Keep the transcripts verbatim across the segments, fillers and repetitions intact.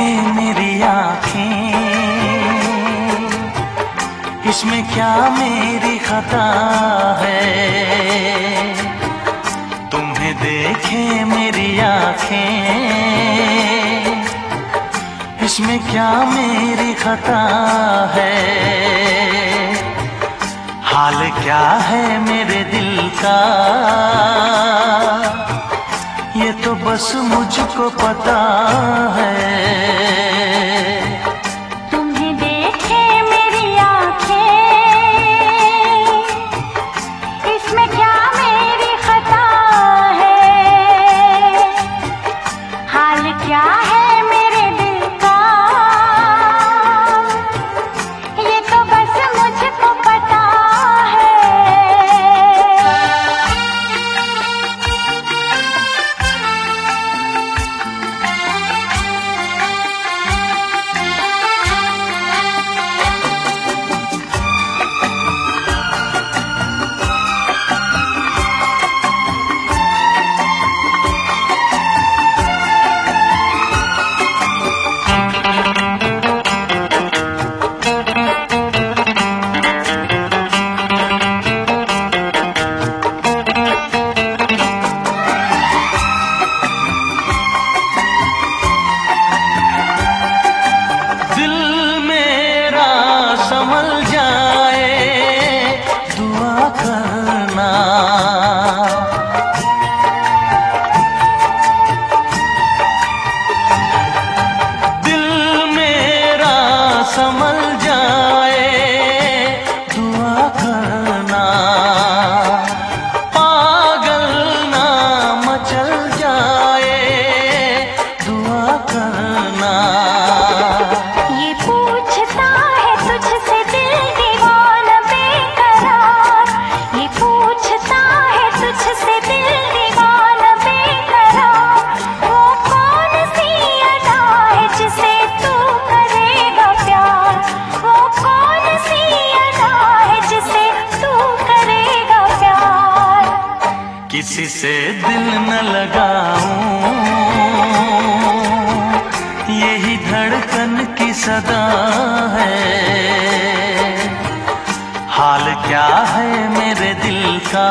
देखे मेरी आँखें, इसमें क्या मेरी खता है। तुम्हें देखे मेरी आँखें, इसमें क्या मेरी खता है। हाल क्या है मेरे दिल का, ये तो बस मुझको पता है। तुम्हें देखे मेरी आँखें, इसमें क्या मेरी खता है। हाल क्या है मेरे दिल का, ये तो बस मुझको पता है। संभल जाए दुआ करना, दिल मेरा संभल जाए दुआ करना। पागल ना मचल जाए दुआ करना। किसी से दिल न लगाऊं, यही धड़कन की सदा है। हाल क्या है मेरे दिल का,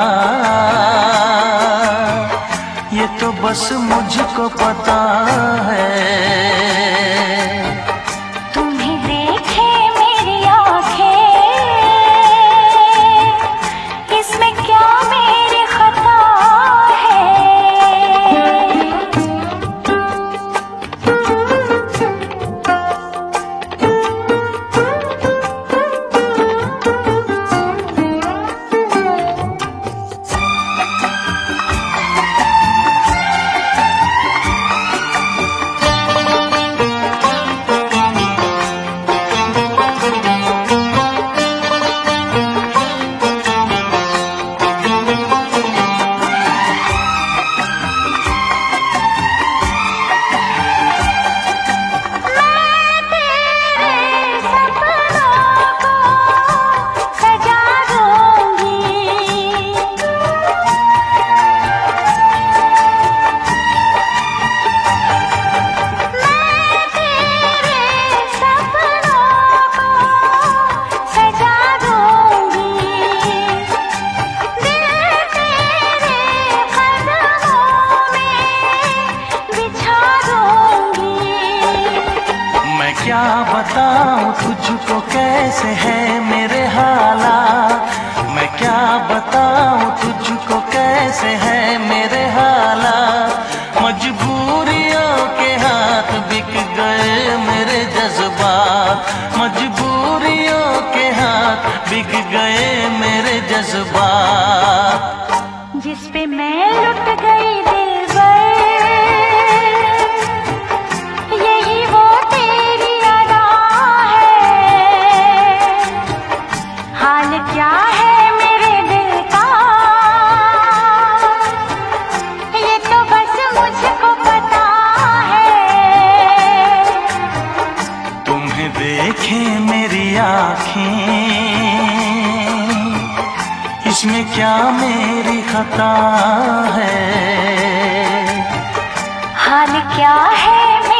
ये तो बस मुझको पता है। क्या बताऊं तुझको कैसे है मेरे हालात, मैं क्या बताऊं तुझको कैसे है मेरे हालात। मजबूरियों के हाथ बिक गए मेरे जज्बात, मजबूरियों के हाथ बिक गए मेरे जज्बात। जिस पे मैं लुट गई दिलबर, यही वो तेरी अदा है। हाल क्या है मेरे दिल का, ये तो बस मुझको पता है। तुम्हें देखे मेरी आँखें, इसमें क्या मेरी खता है। हाल क्या है